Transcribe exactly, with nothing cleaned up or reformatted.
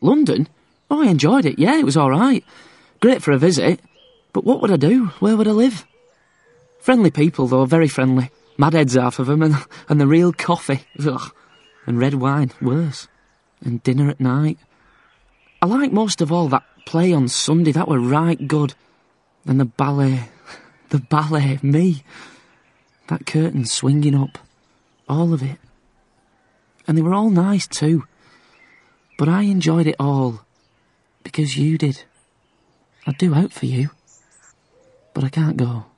London? Oh, I enjoyed it, yeah, it was all right. Great for a visit. But what would I do? Where would I live? Friendly people, though, very friendly. Madheads, half of them, and, and the real coffee. Ugh. And red wine, worse. And dinner at night. I like most of all that play on Sunday, that were right good. And the ballet, the ballet, me. That curtain swinging up. All of it. And they were all nice too. But I enjoyed it all. Because you did. I'd do out for you. But I can't go.